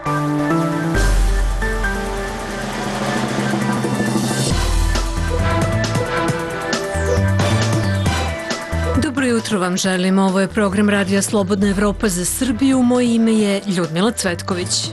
Dobro jutro vam želim. Ovo je program Radija Slobodna Evropa za Srbiju. Moje ime je Ljudmila Cvetković.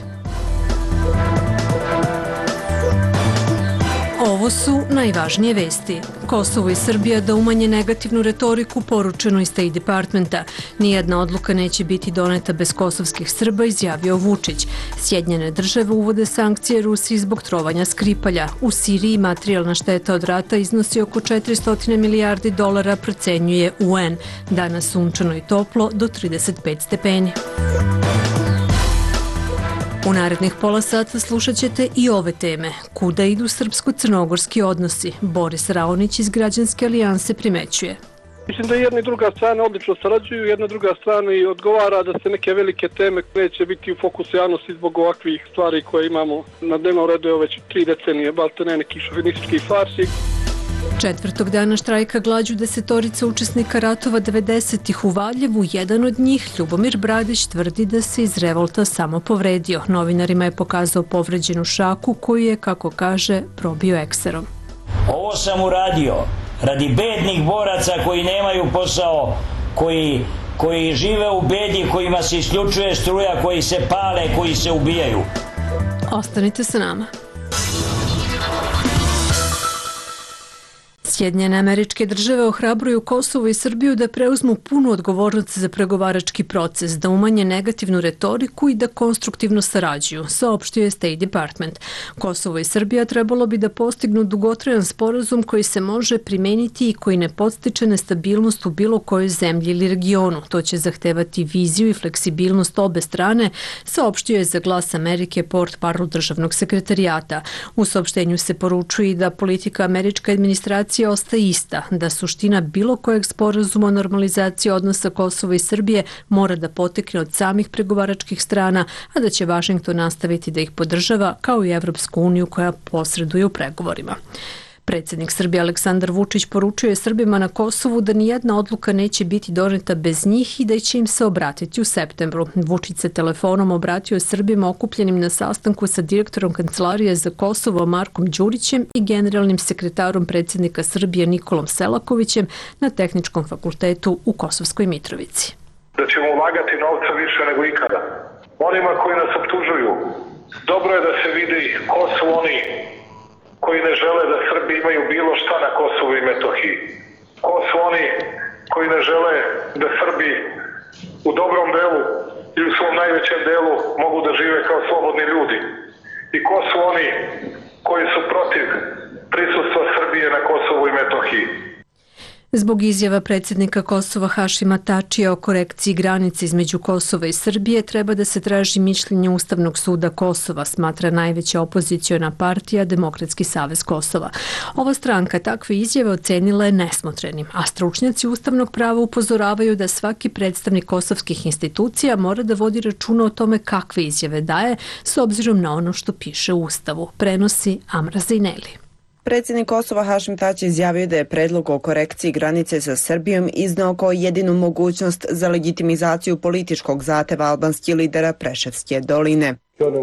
Ovo su najvažnije vesti. Kosovo i Srbija da umanje negativnu retoriku, poručeno iz State Departmenta. Nijedna odluka neće biti doneta bez kosovskih Srba, izjavio Vučić. Sjedinjene države uvode sankcije Rusiji zbog trovanja Skripalja. U Siriji materijalna šteta od rata iznosi oko 400 milijardi dolara, procenjuje UN. Danas sunčano i toplo do 35 stepeni. U narednih pola sata slušat ćete i ove teme. Kuda idu srpsko-crnogorski odnosi? Boris Raonić iz Građanske alijanse primećuje. Mislim da jedna i druga strana odlično sarađuju, jedna druga strana i odgovara da se neke velike teme neće biti u fokusu javnosti zbog ovakvih stvari koje imamo na dnevnom redu je već 3 decenije, balte ne nekih šovinističkih farsi. Četvrtog dana štrajka glađu 10 učesnika ratova 90-ih u Valjevu. Jedan od njih, Ljubomir Bradić, tvrdi da se iz revolta samo povredio. Novinarima je pokazao povređenu šaku koju je, kako kaže, probio ekserom. Ovo sam uradio radi bednih boraca koji nemaju posao, koji žive u bedi, kojima se isključuje struja, koji se pale, koji se ubijaju. Ostanite sa nama. Sjedinjene Američke Države ohrabruju Kosovo i Srbiju da preuzmu punu odgovornost za pregovarački proces, da umanje negativnu retoriku i da konstruktivno sarađuju, saopštio je State Department. Kosovo i Srbija trebalo bi da postignu dugotrajan sporazum koji se može primeniti i koji ne podstiče nestabilnost u bilo kojoj zemlji ili regionu. To će zahtevati viziju i fleksibilnost obe strane, saopštio je za Glas Amerike portparol državnog sekretarijata. U saopštenju se poručuje i da politika američke administracije ostaje ista, da suština bilo kojeg sporazuma o normalizaciji odnosa Kosova i Srbije mora da potekne od samih pregovaračkih strana, a da će Vašington nastaviti da ih podržava kao i Evropsku uniju koja posreduje u pregovorima. Predsjednik Srbije Aleksandar Vučić poručio je Srbima na Kosovu da nijedna odluka neće biti doneta bez njih i da će im se obratiti u septembru. Vučić se telefonom obratio Srbima okupljenim na sastanku sa direktorom Kancelarije za Kosovo Markom Đurićem i generalnim sekretarom predsjednika Srbije Nikolom Selakovićem na Tehničkom fakultetu u Kosovskoj Mitrovici. Da ćemo ulagati novca više nego ikada. Onima koji nas optužuju, dobro je da se vidi ko su oni koji ne žele da Srbi imaju bilo šta na Kosovu i Metohiji. Ko su oni koji ne žele da Srbi u dobrom delu ili u svom najvećem delu mogu da žive kao slobodni ljudi. I ko su oni koji su protiv prisustva Srbije na Kosovu i Metohiji. Zbog izjava predsjednika Kosova Hašima Tačija o korekciji granice između Kosova i Srbije treba da se traži mišljenje Ustavnog suda Kosova, smatra najveća opoziciona partija Demokratski savez Kosova. Ova stranka takve izjave ocenila je nesmotrenim, a stručnjaci ustavnog prava upozoravaju da svaki predstavnik kosovskih institucija mora da vodi računa o tome kakve izjave daje s obzirom na ono što piše u Ustavu, prenosi Amra Zejneli. Predsjednik Kosova Hašim Tači izjavio da je predlog o korekciji granice sa Srbijom iznao kao jedinu mogućnost za legitimizaciju političkog zahteva albanskih lidera Preševske doline.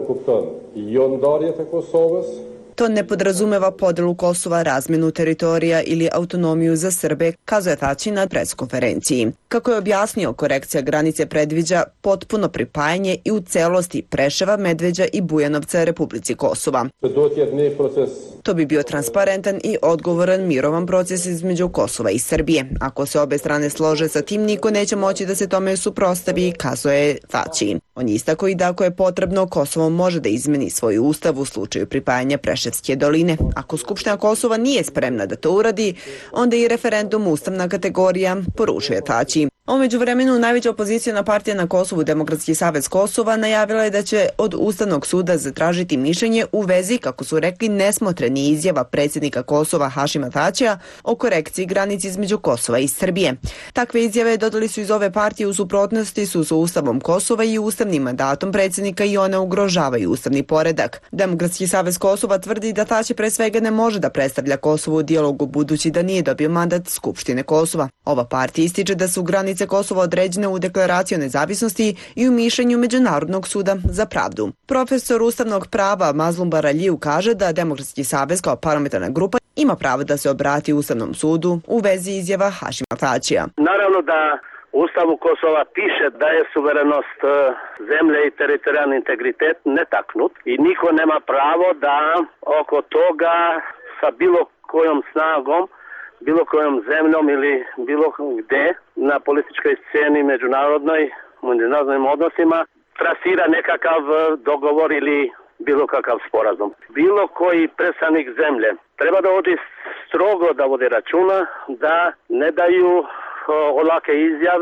To ne podrazumeva podelu Kosova, razmjenu teritorija ili autonomiju za Srbe, kazuje Tači na preskonferenciji. Kako je objasnio, korekcija granice predviđa potpuno pripajanje i u celosti Preševa, Medveđa i Bujanovca Republici Kosova. To bi bio transparentan i odgovoran mirovan proces između Kosova i Srbije. Ako se obe strane slože sa tim, niko neće moći da se tome suprotstavi, kazuje Tači. On je istakao i da ako je potrebno, Kosovo može da izmeni svoj ustav u slučaju pripajanja Preševske doline. Ako Skupština Kosova nije spremna da to uradi, onda i referendum ustavna kategorija, poručuje Tači. U međuvremenu najveća opoziciona partija na Kosovu, Demokratski savez Kosova, najavila je da će od Ustavnog suda zatražiti mišljenje u vezi, kako su rekli, nesmotreni izjava predsjednika Kosova Hašima Tačija o korekciji granici između Kosova i Srbije. Takve izjave dodali su iz ove partije u suprotnosti su sa Ustavom Kosova i ustavnim mandatom predsjednika i one ugrožavaju ustavni poredak. Demokratski savez Kosova tvrdi da Tači pre svega ne može da predstavlja Kosovo u dijalogu budući da nije dobio mandat Skupštine Kosova. Ova partija ističe da su granice granice Kosova određene u deklaraciji o nezavisnosti i u mišljenju Međunarodnog suda za pravdu. Profesor ustavnog prava Mazlum Baraliju kaže da Demokratski savez kao parlamentarna grupa ima pravo da se obrati Ustavnom sudu u vezi izjava Hašima Tačija. Naravno da u Ustavu Kosova piše da je suverenost zemlje i teritorijalni integritet netaknut i niko nema pravo da oko toga sa bilo kojom snagom, bilo kojom zemljom ili bilo gde na političkoj sceni međunarodnim odnosima trasira nekakav dogovor ili bilo kakav sporazum. Bilo koji predstavnik zemlje treba da vodi strogo da vodi računa da ne daju olake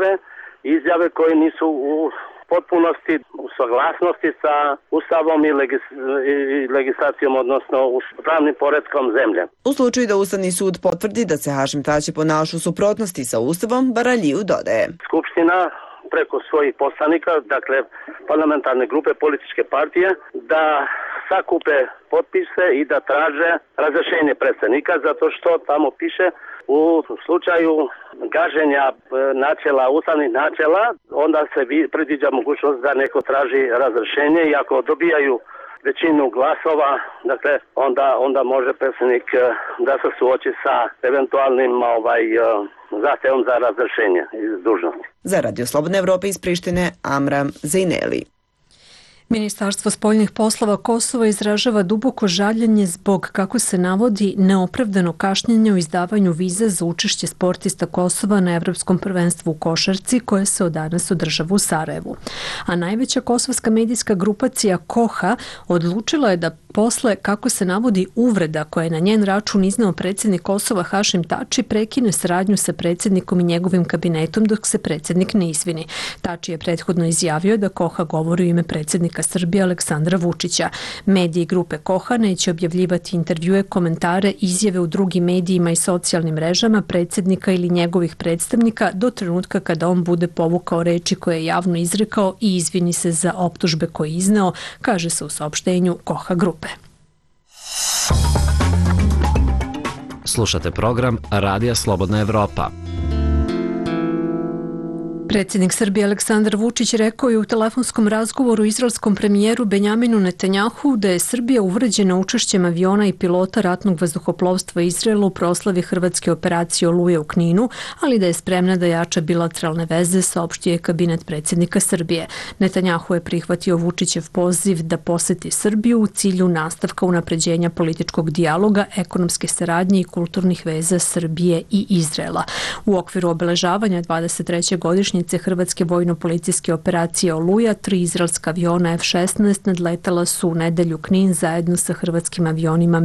izjave koje nisu u potpunosti u saglasnosti sa Ustavom i legislacijom, odnosno pravnim poretkom zemlje. U slučaju da Ustavni sud potvrdi da se Hašim Tači ponaša u suprotnosti sa Ustavom, Baraliju dodaje. Skupština preko svojih poslanika, dakle parlamentarne grupe, političke partije, da sakupe potpise i da traže razrješenje predsjednika, zato što tamo piše u slučaju gaženja načela, ustavnih načela, onda se predviđa mogućnost da neko traži razrješenje i ako dobijaju većinu glasova, dakle onda može predsjednik da se suoči sa eventualnim zahtjevom za razrješenje iz dužnosti. Za Radio Slobodne Evrope iz Prištine, Amram Zejneli. Ministarstvo spoljnih poslova Kosova izražava duboko žaljenje zbog, kako se navodi, neopravdano kašnjenje u izdavanju vize za učešće sportista Kosova na Evropskom prvenstvu u košarci koje se od danas održava u Sarajevu. A najveća kosovska medijska grupacija KOHA odlučila je da posle, kako se navodi, uvreda koje je na njen račun izneo predsjednik Kosova Hašim Tači prekine saradnju sa predsjednikom i njegovim kabinetom dok se predsjednik ne izvini. Tači je prethodno izjavio da KOHA govori u ime predsjednika Srbije Aleksandra Vučića. Mediji grupe KOHA neće objavljivati intervjue, komentare, izjave u drugim medijima i socijalnim mrežama predsjednika ili njegovih predstavnika do trenutka kada on bude povukao reči koje je javno izrekao i izvini se za optužbe koje je izneo, kaže se u saopštenju KOHA grupe. Slušate program Radija Slobodna Evropa. Predsjednik Srbije Aleksandar Vučić rekao je u telefonskom razgovoru izraelskom premijeru Benjaminu Netanjahu da je Srbija uvređena učešćem aviona i pilota ratnog vazduhoplovstva Izraela u proslavi hrvatske operacije Oluja u Kninu, ali da je spremna da jača bilateralne veze, saopštio je kabinet predsjednika Srbije. Netanjahu je prihvatio Vučićev poziv da poseti Srbiju u cilju nastavka unapređenja političkog dijaloga, ekonomske saradnje i kulturnih veza Srbije i Izraela. U okviru obeležavanja 23. godišnje hrvatske vojno-policijske operacije Oluja, 3 izraelska aviona F-16 nadletala su u nedelju Knin zajedno sa hrvatskim avionima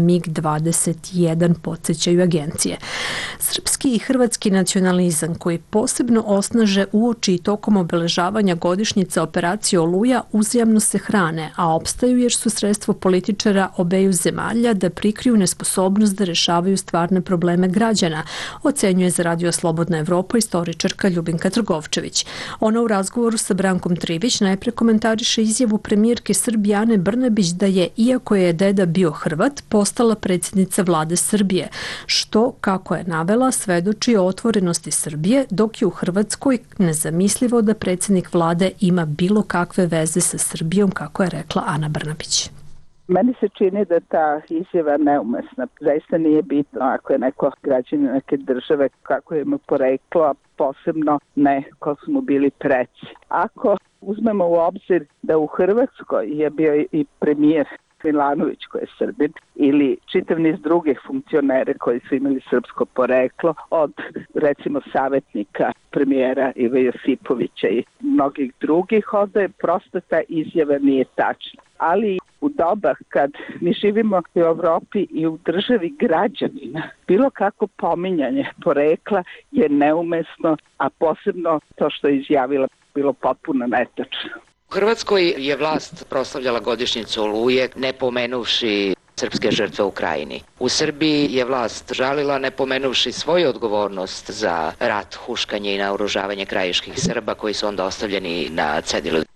MiG-21, podsjećaju agencije. Srpski i hrvatski nacionalizam koji posebno osnaže uoči i tokom obeležavanja godišnjica operacije Oluja uzajamno se hrane, a opstaju jer su sredstvo političara obeju zemalja da prikriju nesposobnost da rešavaju stvarne probleme građana, ocenjuje za Radio Slobodna Evropa istoričarka Ljubinka Trgovčević. Ona u razgovoru sa Brankom Trivić najpre komentariše izjavu premijerke Srbije Ane Brnabić da je, iako je deda bio Hrvat, postala predsjednica vlade Srbije, što, kako je navela, svedoči o otvorenosti Srbije, dok je u Hrvatskoj nezamislivo da predsjednik vlade ima bilo kakve veze sa Srbijom, kako je rekla Ana Brnabić. Meni se čini da ta izjava neumesna. Zaista nije bitno ako je neko građanin neke države kako je mu poreklo, posebno ne ko su mu bili preci. Ako uzmemo u obzir da u Hrvatskoj je bio i premijer Milanović koji je Srbin ili čitav niz drugih funkcionera koji su imali srpsko poreklo, od recimo savjetnika premijera Ive Josipovića i mnogih drugih, onda je prosto ta izjava nije tačna. Ali u doba kad mi živimo u Evropi i u državi građanina, bilo kako pominjanje porekla je neumesno, a posebno to što je izjavila bilo potpuno netačno. U Hrvatskoj je vlast proslavljala godišnjicu Oluje, ne pomenuvši srpske žrtve u Krajini. U Srbiji je vlast žalila, ne pomenuvši svoju odgovornost za rat, huškanje i naoružavanje krajiških Srba koji su onda ostavljeni na cedilu.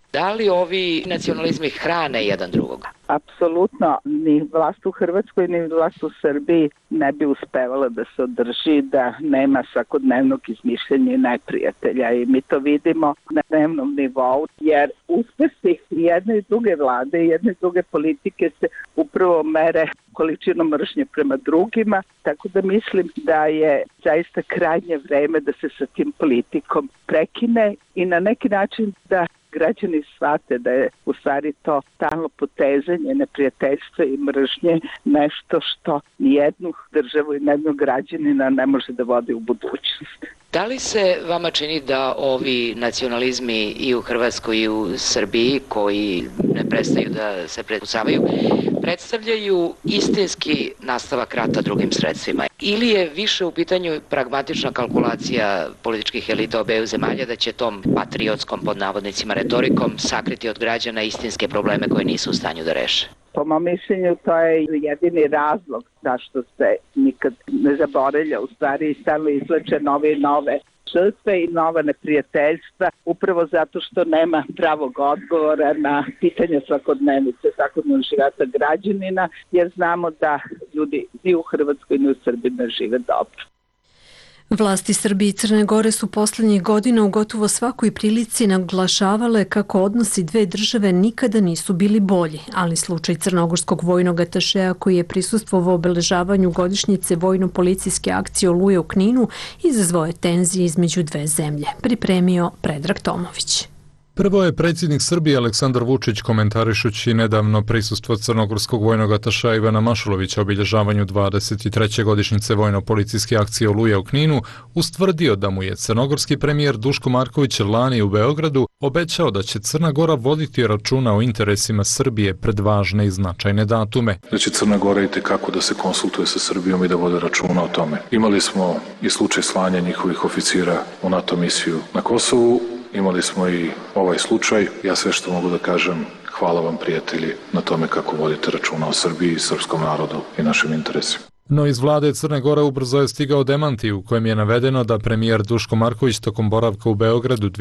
Da li ovi nacionalizmi hrane jedan drugog? Apsolutno, ni vlast u Hrvatskoj, ni vlast u Srbiji ne bi uspevala da se održi, da nema svakodnevnog izmišljenja neprijatelja i mi to vidimo na dnevnom nivou, jer uspesi jedne i druge vlade i jedne i druge politike se upravo mere količinom mržnje prema drugima, tako da mislim da je zaista krajnje vreme da se sa tim politikom prekine i na neki način da građani shvate da je u stvari to stalno potezanje neprijateljstva i mržnje nešto što nijednu državu i nijednog građanina ne može da vodi u budućnost. Da li se vama čini da ovi nacionalizmi i u Hrvatskoj i u Srbiji, koji ne prestaju da se prepucavaju, predstavljaju istinski nastavak rata drugim sredstvima? Ili je više u pitanju pragmatična kalkulacija političkih elita obeju zemalja da će tom patriotskom, pod navodnicima, retorikom sakriti od građana istinske probleme koje nisu u stanju da reše? Po mom mišljenju to je jedini razlog zašto se nikad ne zaboravlja, u stvari stalno izleče nove i nove žrtve i nova neprijateljstva, upravo zato što nema pravog odgovora na pitanje svakodnevnog života građanina, jer znamo da ljudi ni u Hrvatskoj ni u Srbiji ne žive dobro. Vlasti Srbije i Crne Gore su poslednjih godina u gotovo svakoj prilici naglašavale kako odnosi dve države nikada nisu bili bolji, ali slučaj crnogorskog vojnog atašeja koji je prisustvovao obeležavanju godišnjice vojno-policijske akcije Oluje u Kninu izazvao je tenzije između dve zemlje, pripremio Predrag Tomović. Prvo je predsjednik Srbije Aleksandar Vučić, komentarišući nedavno prisustvo crnogorskog vojnog atašeja Ivana Mašulovića obilježavanju 23. godišnjice vojno-policijske akcije Oluja u Kninu, ustvrdio da mu je crnogorski premijer Duško Marković lani u Beogradu obećao da će Crna Gora voditi računa o interesima Srbije pred važne i značajne datume. Da će Crna Gora itekako da se konsultuje sa Srbijom i da vode računa o tome. Imali smo i slučaj slanja njihovih oficira u NATO misiju na Kosovu. Imali smo i ovaj slučaj. Ja sve što mogu da kažem, hvala vam prijatelji na tome kako vodite računa o Srbiji i srpskom narodu i našim interesima. No iz vlade Crne Gore ubrzo je stigao demanti u kojem je navedeno da premijer Duško Marković tokom boravka u Beogradu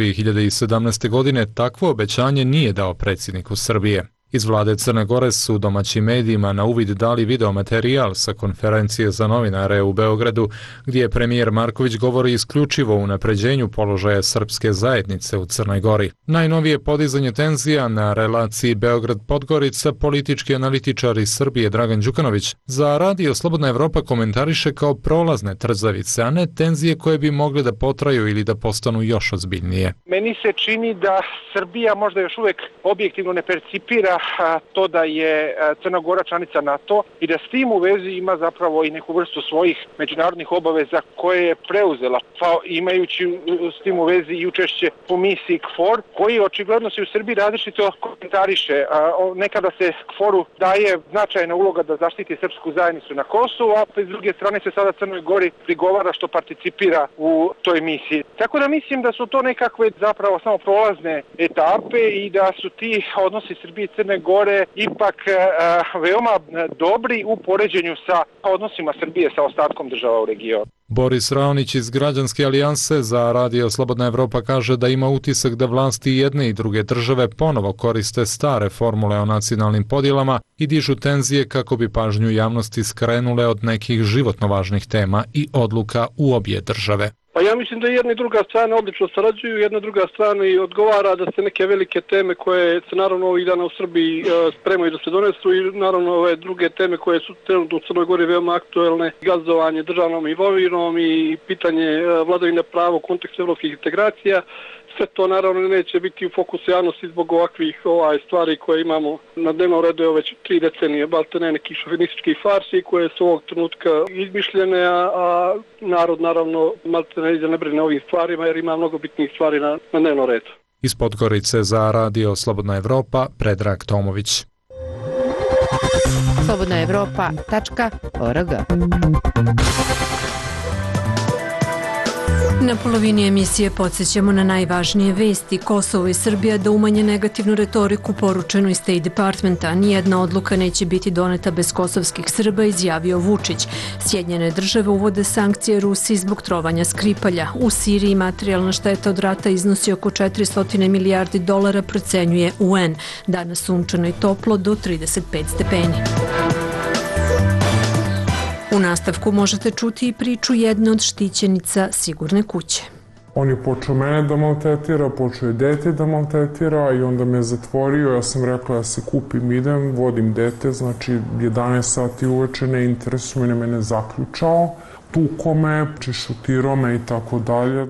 2017. godine takvo obećanje nije dao predsjedniku Srbije. Iz vlade Crne Gore su domaćim medijima na uvid dali videomaterijal sa konferencije za novinare u Beogradu, gdje premijer Marković govori isključivo o unapređenju položaja srpske zajednice u Crnoj Gori. Najnovije podizanje tenzija na relaciji Beograd-Podgorica politički analitičar iz Srbije Dragan Đukanović za Radio Slobodna Evropa komentariše kao prolazne trzavice, a ne tenzije koje bi mogle da potraju ili da postanu još ozbiljnije. Meni se čini da Srbija možda još uvek objektivno ne percipira to da je Crna Gora članica NATO i da s tim u vezi ima zapravo i neku vrstu svojih međunarodnih obaveza koje je preuzela, pa imajući s tim u vezi i učešće po misiji KFOR, koji očigledno se u Srbiji različito komentariše. Nekada se KFOR-u daje značajna uloga da zaštiti srpsku zajednicu na Kosovu, a s druge strane se sada Crnoj Gori prigovara što participira u toj misiji. Tako da mislim da su to nekakve zapravo samo prolazne etape i da su ti odnosi Srbije i Crne Gore ipak veoma dobri u poređenju sa odnosima Srbije sa ostatkom država u regionu. Boris Raonić iz Građanske alijanse za Radio Slobodna Evropa kaže da ima utisak da vlasti jedne i druge države ponovo koriste stare formule o nacionalnim podjelama i dižu tenzije kako bi pažnju javnosti skrenule od nekih životno važnih tema i odluka u obje države. Pa ja mislim da jedna i druga strana odlično sarađuju, jedna druga strana i odgovara da se neke velike teme koje se naravno ovih dana u Srbiji spremaju da se donesu i naravno ove druge teme koje su trenutno u Crnoj Gori veoma aktuelne, gazdovanje državnom imovinom i pitanje vladavine prava u kontekstu evropskih integracija. Sve to naravno neće biti u fokusu javnosti zbog ovakvih stvari koje imamo na dnevnom redu već 3 decenije, baltene nekih šovinističkih farsi koje su ovog trenutka izmišljene, a narod naravno maltene ne brine ovim stvarima jer ima mnogo bitnijih stvari na dnevnom redu. Iz Podgorice za Radio Slobodna Evropa, Predrag Tomović. slobodnaevropa.org Na polovini emisije podsjećamo na najvažnije vesti. Kosovo i Srbija da umanje negativnu retoriku, poručenu iz State Departmenta. Nijedna odluka neće biti doneta bez kosovskih Srba, izjavio Vučić. Sjedinjene države uvode sankcije Rusiji zbog trovanja Skripalja. U Siriji materijalna šteta od rata iznosi oko 400 milijardi dolara, procenjuje UN. Danas sunčano i toplo do 35 stepeni. U nastavku možete čuti i priču jedne od štićenica Sigurne kuće. On je počeo mene da maltretira, počeo je dete da maltretira i onda me zatvorio. Ja sam rekla ja se kupim, idem, vodim dete, znači 11 sati uveče, ne interesuje mene zaključao. Tuko me, šutirao me i tako dalje.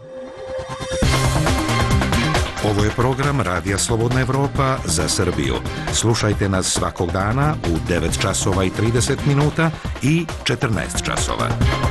Ovo je program Radija Slobodna Evropa za Srbiju. Slušajte nas svakog dana u 9 časova i 30 minuta i 14 časova.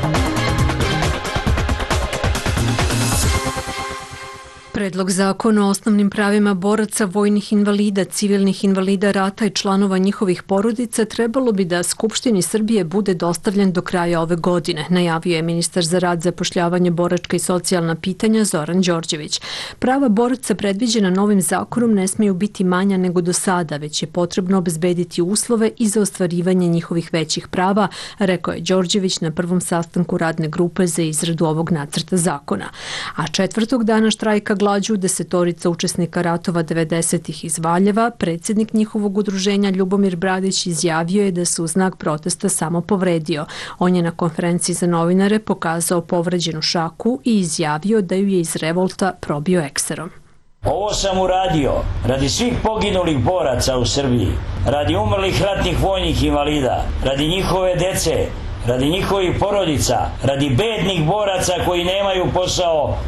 Predlog zakona o osnovnim pravima boraca, vojnih invalida, civilnih invalida rata i članova njihovih porodica trebalo bi da Skupštini Srbije bude dostavljen do kraja ove godine, najavio je ministar za rad, zapošljavanje, boračka i socijalna pitanja Zoran Đorđević. Prava boraca predviđena novim zakonom ne smeju biti manja nego do sada, već je potrebno obezbediti uslove i za ostvarivanje njihovih većih prava, rekao je Đorđević na prvom sastanku radne grupe za izradu ovog nacrta zakona. A četvrtog dana štrajka glađu desetorica učesnika ratova 90-ih iz Valjeva, predsjednik njihovog udruženja Ljubomir Bradić izjavio je da se u znak protesta samo povredio. On je na konferenciji za novinare pokazao povređenu šaku i izjavio da ju je iz revolta probio ekserom. Ovo sam uradio radi svih poginulih boraca u Srbiji, radi umrlih ratnih vojnih invalida, radi njihove dece, radi njihovih porodica, radi bednih boraca koji nemaju posao,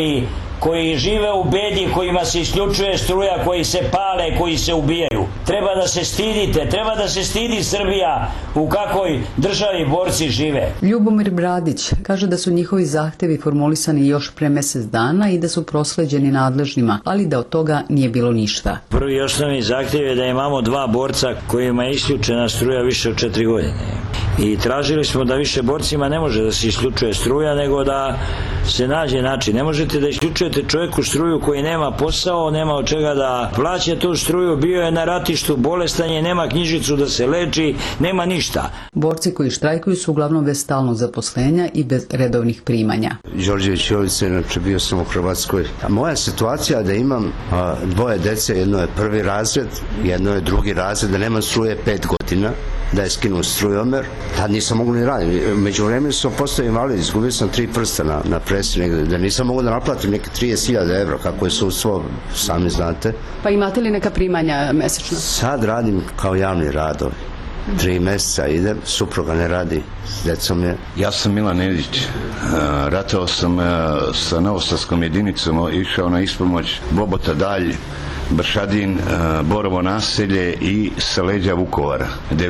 koji žive u bedi, kojima se isključuje struja, koji se pale, koji se ubijaju. Treba da se stidite, treba da se stidi Srbija u kakvoj državi borci žive. Ljubomir Bradić kaže da su njihovi zahtevi formulisani još pre mjesec dana i da su prosleđeni nadležnima, ali da od toga nije bilo ništa. Prvi osnovni zahtjev je da imamo 2 borca kojima je isključena struja više od 4 godine. I tražili smo da više borcima ne može da se isključuje struja, nego da se nađe način. Ne možete da isključujete čovjeku struju koji nema posao, nema od čega da plaća tu struju, bio je na ratištu, bolestan je, nema knjižicu da se leči, nema ništa. Borci koji štrajkuju su uglavnom bez stalnog zaposlenja i bez redovnih primanja. Đorđević Jovica, inače bio sam u Hrvatskoj. Moja situacija je da imam 2 dece, jedno je 1. razred, jedno je 2. razred, da nema struje 5 godina, da je skinuo strujomer. Tad nisam mogu ni raditi. Među vremenu sam postao invalid, izgubio sam 3 prsta na presi negde, da nisam mogu da naplatim neke 30.000 evra, kako je sudstvo, sami znate. Pa imate li neka primanja mesečno? Sad radim kao javni radovi. 3 mjeseca idem, supruga ne radi, s decom je. Ja sam Milan Nedić, ratao sam sa Novosadskom jedinicom, išao na ispomoć Bobota Dalj, Bršadin, Borovo naselje i sa leđa Vukovara.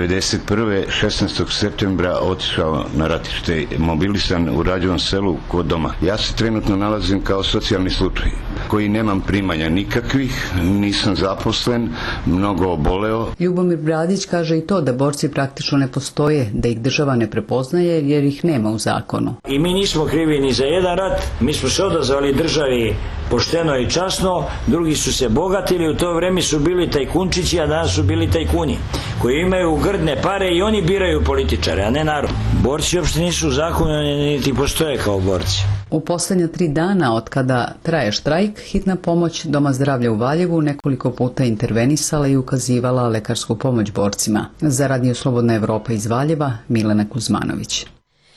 1991. 16. septembra otišao na ratište, mobilisan u Rađevom selu kod doma. Ja se trenutno nalazim kao socijalni slučaj, koji nemam primanja nikakvih, nisam zaposlen, mnogo oboleo. Ljubomir Bradić kaže i to da borci praktično ne postoje, da ih država ne prepoznaje jer ih nema u zakonu. I mi nismo krivi ni za jedan rat, mi smo se odazvali državi pošteno i časno, drugi su se bogatili, u to vreme su bili tajkunčići, a danas su bili tajkuni, koji imaju grdne pare i oni biraju političare, a ne narod. Borci uopšte nisu u zakonu, niti postoje kao borci. U posljednja 3 dana od kada traje štrajk, hitna pomoć Doma zdravlja u Valjevu nekoliko puta intervenisala i ukazivala lekarsku pomoć borcima. Za Radio Slobodna Evropa iz Valjeva, Milena Kuzmanović.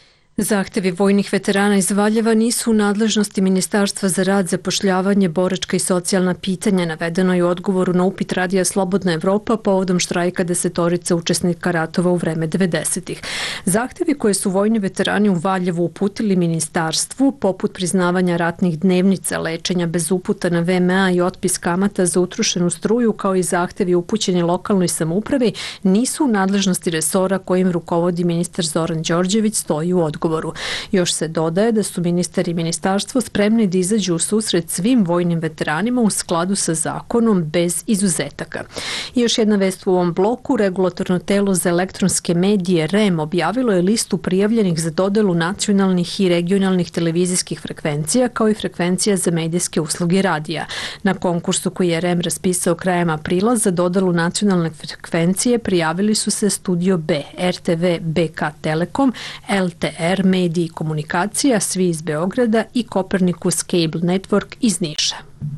Zahtevi vojnih veterana iz Valjeva nisu u nadležnosti Ministarstva za rad, zapošljavanje, boračka i socijalna pitanja, navedeno je u odgovoru na upit Radija Slobodna Evropa povodom štrajka desetorica učesnika ratova u vreme 90-ih. Zahtevi koje su vojni veterani u Valjevu uputili ministarstvu, poput priznavanja ratnih dnevnica, lečenja bez uputa na VMA i otpis kamata za utrošenu struju, kao i zahtevi upućeni lokalnoj samoupravi, nisu u nadležnosti resora kojim rukovodi ministar Zoran Đorđević, stoji u odgovoru. razgovoru. Još se dodaje da su ministar i ministarstvo spremni da izađu u susret svim vojnim veteranima u skladu sa zakonom bez izuzetaka. I još jedna vest u ovom bloku, regulatorno telo za elektronske medije REM objavilo je listu prijavljenih za dodelu nacionalnih i regionalnih televizijskih frekvencija kao i frekvencija za medijske usluge radija. Na konkursu koji je REM raspisao krajem aprila za dodelu nacionalne frekvencije prijavili su se Studio B, RTV, BK Telekom, LTR Mediji i komunikacija, svi iz Beograda i Copernicus Cable Network iz Niša.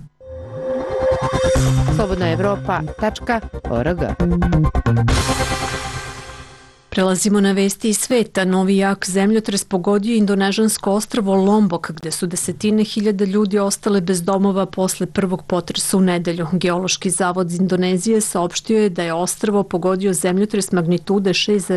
slobodnaevropa.org. Prelazimo na vesti iz sveta. Novi jak zemljotres pogodio indonežansko ostrvo Lombok, gde su desetine hiljada ljudi ostale bez domova posle prvog potresa u nedelju. Geološki zavod iz Indonezije saopštio je da je ostrvo pogodio zemljotres magnitude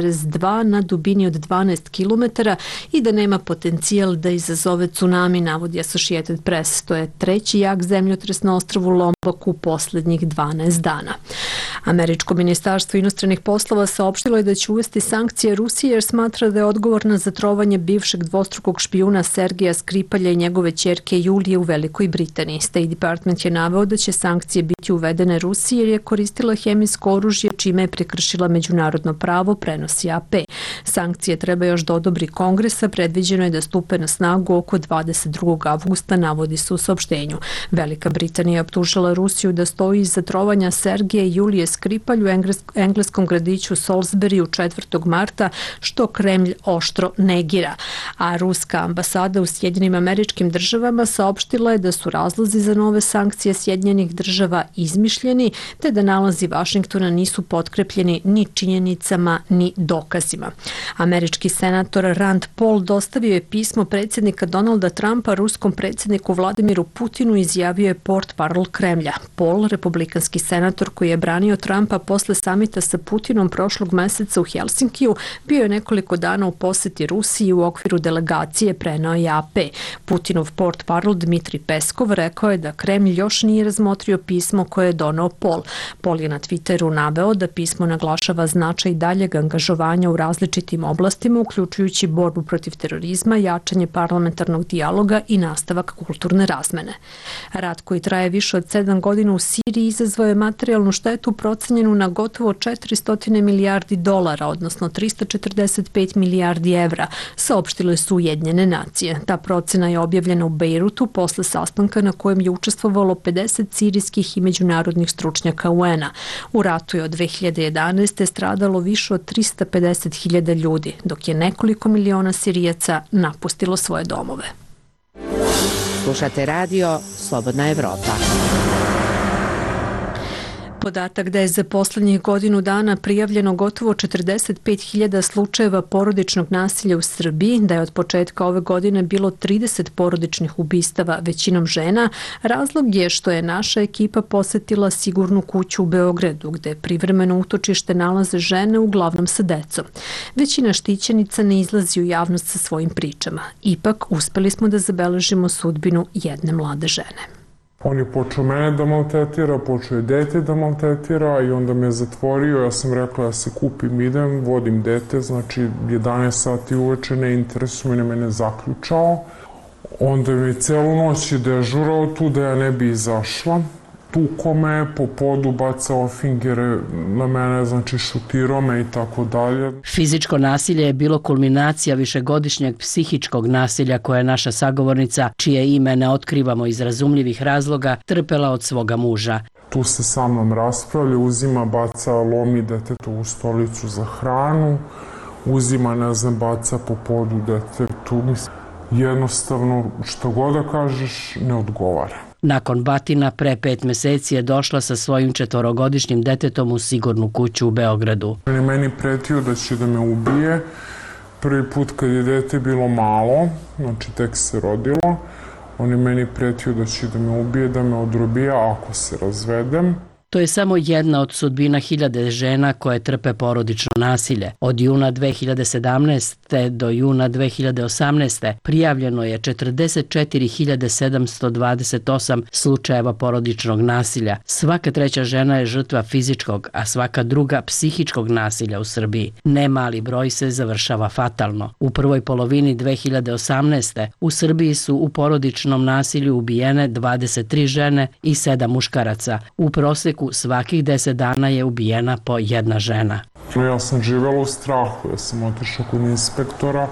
6,2 na dubini od 12 km i da nema potencijal da izazove tsunami, navodi Associated Press. To je treći jak zemljotres na ostrvu Lombok u poslednjih 12 dana. Američko ministarstvo inostranih poslova saopštilo je da će uvesti sankcije Rusije jer smatra da je odgovorna za trovanje bivšeg dvostrukog špijuna Sergeja Skripalja i njegove ćerke Julije u Velikoj Britaniji. State Department je naveo da će sankcije biti uvedene Rusiji jer je koristila hemijsko oružje čime je prekršila međunarodno pravo, prenosi AP. Sankcije treba još da odobri Kongresa, predviđeno je da stupe na snagu oko 22. avgusta, navodi se u saopštenju. Velika Britanija je optužila Rusiju da stoji iza trovanja Sergeja i Julije Skripalj u engleskom gradiću Salisbury u 4. marta, što Kremlj oštro negira. A ruska ambasada u Sjedinjenim Američkim Državama saopštila je da su razlozi za nove sankcije Sjedinjenih Država izmišljeni, te da nalazi Vašingtona nisu potkrepljeni ni činjenicama ni dokazima. Američki senator Rand Paul dostavio je pismo predsjednika Donalda Trumpa ruskom predsjedniku Vladimiru Putinu, izjavio je portparol Kremlja. Paul, republikanski senator koji je branio Trumpa posle samita sa Putinom prošlog meseca u Helsinkiju, bio je nekoliko dana u poseti Rusiji u okviru delegacije, preneo je AP. Putinov portparol Dmitri Peskov rekao je da Kremlj još nije razmotrio pismo koje je doneo Paul. Paul je na Twitteru naveo da pismo naglašava značaj daljeg angažovanja u različitim oblastima, uključujući borbu protiv terorizma, jačanje parlamentarnog dijaloga i nastavak kulturne razmene. Rat koji traje više od 7 godina u Siriji izazvao je materijalnu štetu procenjenu na gotovo 400 milijardi dolara, odnosno 345 milijardi evra, saopštile su Ujedinjene nacije. Ta procena je objavljena u Bejrutu posle sastanka na kojem je učestvovalo 50 sirijskih i međunarodnih stručnjaka UN-a. U ratu je od 2011. stradalo više od 350.000 ljudi, dok je nekoliko miliona Sirijaca napustilo svoje domove. Slušate radio Slobodna Evropa. Podatak da je za poslednjih godinu dana prijavljeno gotovo 45.000 slučajeva porodičnog nasilja u Srbiji, da je od početka ove godine bilo 30 porodičnih ubistava, većinom žena, razlog je što je naša ekipa posetila sigurnu kuću u Beogradu, gde privremeno utočište nalaze žene uglavnom sa decom. Većina štićenica ne izlazi u javnost sa svojim pričama. Ipak, uspeli smo da zabeležimo sudbinu jedne mlade žene. On je počeo mene da maltretira, počeo je dete da maltretira i onda me zatvorio. Ja sam rekla da se kupim, idem, vodim dete, znači 11 sati uveče, ne interesuje me, mene zaključao. Onda mi celu noć je dežurao tu da ja ne bi izašla. Tuko me, po podu bacao fingere na mene, znači šutirao me i tako dalje. Fizičko nasilje je bilo kulminacija višegodišnjeg psihičkog nasilja koje je naša sagovornica, čije ime ne otkrivamo iz razumljivih razloga, trpela od svoga muža. Tu se sa mnom raspravlja, uzima, baca, lomi detetovu stolicu za hranu, uzima, ne znam, baca po podu detetu. Jednostavno, što god da kažeš, ne odgovara. Nakon batina, pre 5 meseci je došla sa svojim 4-godišnjim detetom u sigurnu kuću u Beogradu. On je meni pretio da će da me ubije. Prvi put kad je dete bilo malo, znači tek se rodilo, on je meni pretio da će da me ubije, da me odrobija ako se razvedem. To je samo jedna od sudbina hiljade žena koje trpe porodično nasilje. Od juna 2017. do juna 2018. prijavljeno je 44.728 slučajeva porodičnog nasilja. Svaka treća žena je žrtva fizičkog, a svaka druga psihičkog nasilja u Srbiji. Nemali broj se završava fatalno. U prvoj polovini 2018. u Srbiji su u porodičnom nasilju ubijene 23 žene i 7 muškaraca. U proseku svakih 10 dana je ubijena po jedna žena. Ja sam živela u strahu, ja sam otišla kod inspektora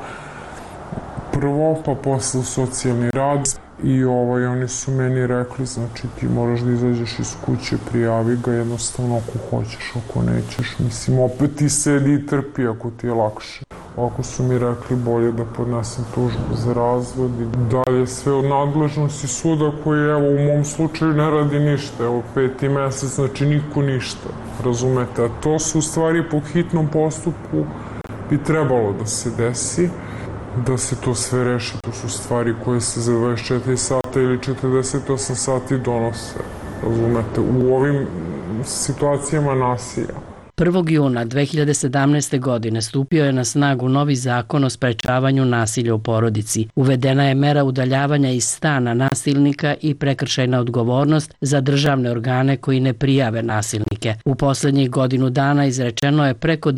prvo, pa posle u socijalni rad i oni su meni rekli, znači ti moraš da izađeš iz kuće, prijavi ga jednostavno ako hoćeš, ako nećeš, mislim opet ti sedi i trpi ako ti je lakše. Ako su mi rekli bolje da podnesem tužbu za razvod i dalje sve od nadležnosti suda koji evo u mom slučaju ne radi ništa, evo 5. mesec, znači niko ništa, razumete, a to su u stvari po hitnom postupku bi trebalo da se desi, da se to sve reši, to su stvari koje se za 24 sata ili 48 sati donose, razumete, u ovim situacijama nasilja. 1. juna 2017. godine stupio je na snagu novi zakon o sprečavanju nasilja u porodici. Uvedena je mera udaljavanja iz stana nasilnika i prekršajna odgovornost za državne organe koji ne prijave nasilnike. U poslednjih godinu dana izrečeno je preko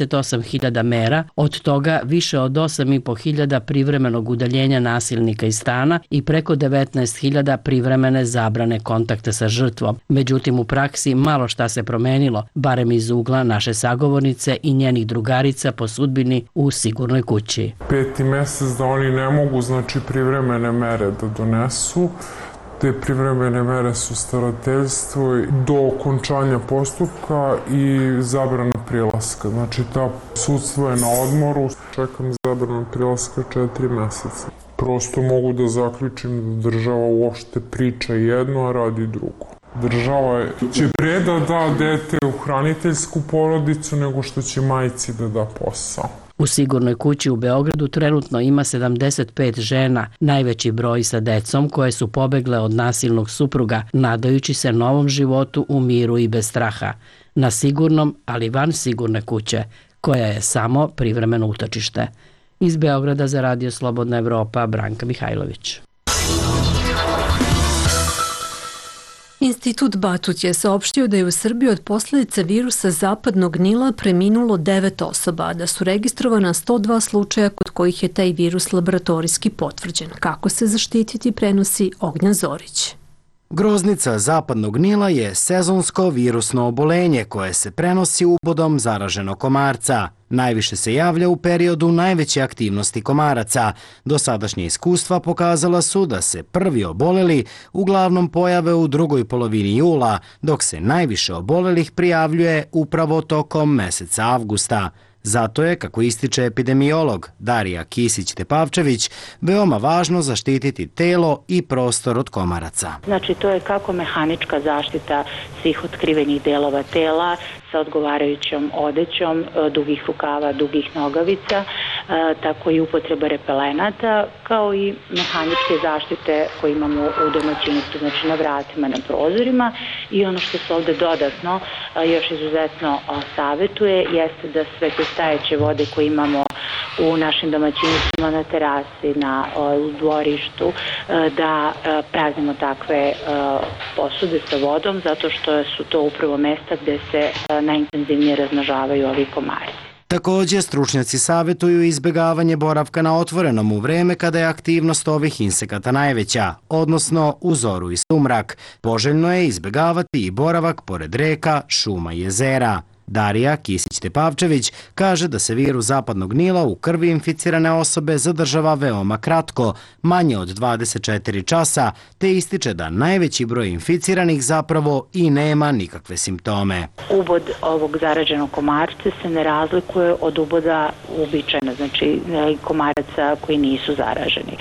28.000 mera, od toga više od 8.500 privremenog udaljenja nasilnika iz stana i preko 19.000 privremene zabrane kontakta sa žrtvom. Međutim, u praksi malo šta se promenilo, barem iz ugla naše sagovornice i njenih drugarica po sudbini u Sigurnoj kući. 5. mesec da oni ne mogu, znači, privremene mere da donesu. Te privremene mere su starateljstvo do okončanja postupka i zabrana prilaska. Znači, ta sudstvo je na odmoru, čekam zabranu prilaska 4 meseca. Prosto mogu da zaključim da država uopšte priča jedno, a radi drugo. Država će pre da da dete u hraniteljsku porodicu nego što će majci da da posao. U Sigurnoj kući u Beogradu trenutno ima 75 žena, najveći broj sa decom koje su pobegle od nasilnog supruga, nadajući se novom životu u miru i bez straha. Na sigurnom, ali van sigurne kuće, koja je samo privremeno utočište. Iz Beograda za Radio Slobodna Evropa, Branka Mihajlović. Institut Batut je saopštio da je u Srbiji od posljedica virusa zapadnog Nila preminulo 9 osoba, da su registrovana 102 slučaja kod kojih je taj virus laboratorijski potvrđen. Kako se zaštititi, prenosi Ognjan Zorić. Groznica zapadnog Nila je sezonsko virusno obolenje koje se prenosi ubodom zaraženog komarca. Najviše se javlja u periodu najveće aktivnosti komaraca. Dosadašnje iskustva pokazala su da se prvi oboleli uglavnom pojave u drugoj polovini jula, dok se najviše obolelih prijavljuje upravo tokom meseca avgusta. Zato je, kako ističe epidemiolog Darija Kisić-Tepavčević, veoma važno zaštititi telo i prostor od komaraca. Znači, to je kako mehanička zaštita svih otkrivenih delova tela sa odgovarajućom odećom, dugih rukava, dugih nogavica, tako i upotreba repelenata, kao i mehaničke zaštite koje imamo u domaćinstvu, znači na vratima, na prozorima. I ono što se ovde dodatno još izuzetno savetuje jeste da sve te stajeće vode koje imamo u našim domaćinstvima, na terasi, u dvorištu, da praznimo takve posude sa vodom, zato što su to upravo mesta gde se najintenzivnije razmnožavaju ovi komari. Također, stručnjaci savjetuju izbjegavanje boravka na otvorenom u vreme kada je aktivnost ovih insekata najveća, odnosno u zoru i sumrak. Poželjno je izbjegavati i boravak pored reka, šuma i jezera. Darija Kisić-Tepavčević kaže da se virus zapadnog Nila u krvi inficirane osobe zadržava veoma kratko, manje od 24 časa, te ističe da najveći broj inficiranih zapravo i nema nikakve simptome. Ubod ovog zaraženog komarca se ne razlikuje od uboda uobičajena, znači komaraca koji nisu zaraženi.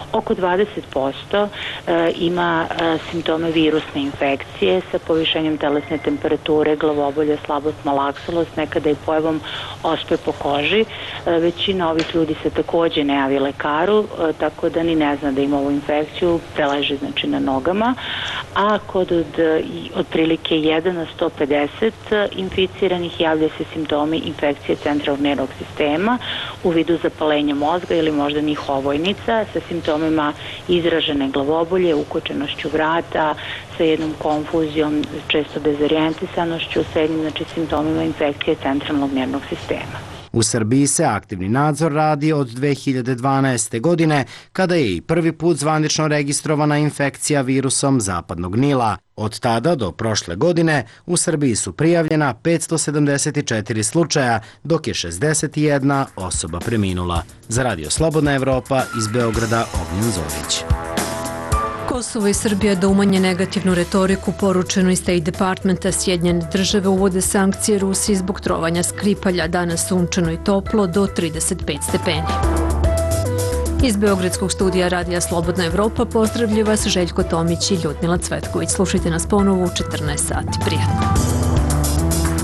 Oko 20% ima simptome virusne infekcije sa povišenjem telesne temperature, glavobolja, slabost, malaksalost, nekada i pojavom ospe po koži. Većina ovih ljudi se takođe ne javi lekaru, tako da ni ne zna da ima ovu infekciju, preleže znači na nogama, a kod otprilike 1 na 150 inficiranih javlja se simptomi infekcije centralnog nervnog sistema u vidu zapalenja mozga ili moždanih ovojnica sa simptomima izražene glavobolje, ukočenošću vrata, sa jednom konfuzijom, često dezorijentisanošću, sa jednim znači, simptomima infekcije centralnog nervnog sistema. U Srbiji se aktivni nadzor radi od 2012. godine, kada je i prvi put zvanično registrovana infekcija virusom zapadnog Nila. Od tada do prošle godine u Srbiji su prijavljena 574 slučaja, dok je 61 osoba preminula. Za Radio Slobodna Evropa iz Beograda Ognjen Zorić. Kosovo i Srbija da umanje negativnu retoriku, poručeno iz State Departmenta. Sjedinjene države uvode sankcije Rusiji zbog trovanja Skripalja. Danas sunčano i toplo do 35 stepeni. Iz Beogradskog studija Radija Slobodna Evropa pozdravlja vas Željko Tomić i Ljudmila Cvetković. Slušajte nas ponovo u 14 sati. Prijatno.